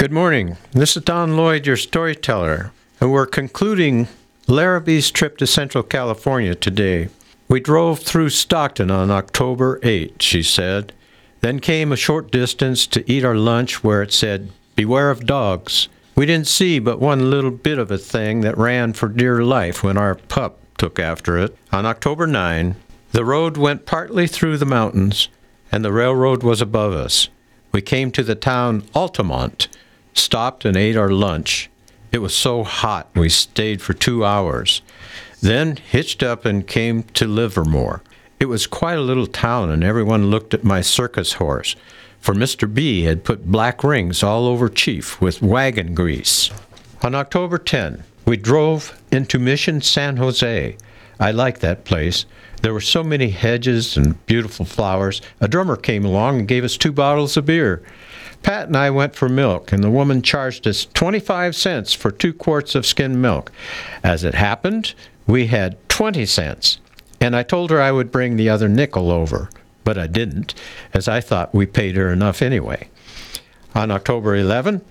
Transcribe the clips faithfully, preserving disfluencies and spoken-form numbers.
Good morning. This is Don Lloyd, your storyteller, and we're concluding Larrabee's trip to Central California today. We drove through Stockton on October eighth, she said, then came a short distance to eat our lunch where it said, "Beware of dogs." We didn't see but one little bit of a thing that ran for dear life when our pup took after it. On October ninth, the road went partly through the mountains, and the railroad was above us. We came to the town Altamont, stopped and ate our lunch. It was so hot we stayed for two hours. Then hitched up and came to Livermore. It was quite a little town, and everyone looked at my circus horse, for Mister B had put black rings all over Chief with wagon grease. On October tenth, we drove into Mission San Jose. I liked that place. There were so many hedges and beautiful flowers. A drummer came along and gave us two bottles of beer. Pat and I went for milk, and the woman charged us twenty-five cents for two quarts of skimmed milk. As it happened, we had twenty cents, and I told her I would bring the other nickel over, but I didn't, as I thought we paid her enough anyway. On October eleventh,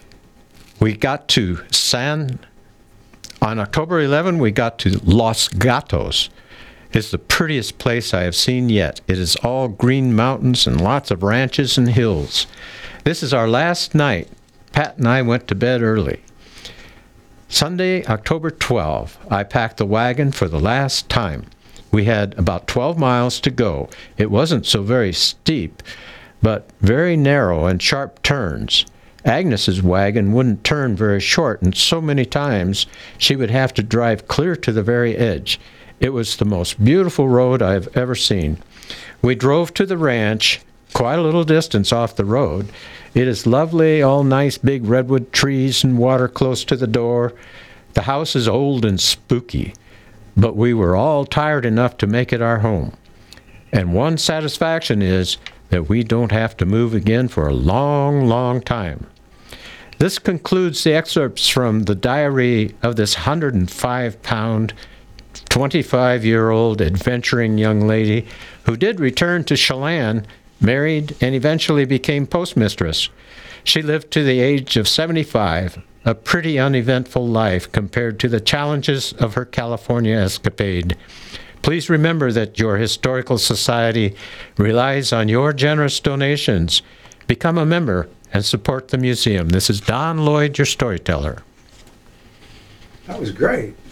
we got to San... On October eleventh, we got to Los Gatos. It's the prettiest place I have seen yet. It is all green mountains and lots of ranches and hills. This is our last night. Pat and I went to bed early. Sunday, October twelfth, I packed the wagon for the last time. We had about twelve miles to go. It wasn't so very steep, but very narrow and sharp turns. Agnes's wagon wouldn't turn very short, and so many times she would have to drive clear to the very edge. It was the most beautiful road I have ever seen. We drove to the ranch, quite a little distance off the road. It is lovely, all nice big redwood trees and water close to the door. The house is old and spooky, but we were all tired enough to make it our home. And one satisfaction is that we don't have to move again for a long, long time. This concludes the excerpts from the diary of this one hundred five pound, twenty-five-year-old adventuring young lady who did return to Chelan, married, and eventually became postmistress. She lived to the age of seventy-five, a pretty uneventful life compared to the challenges of her California escapade. Please remember that your historical society relies on your generous donations. Become a member and support the museum. This is Don Lloyd, your storyteller. That was great.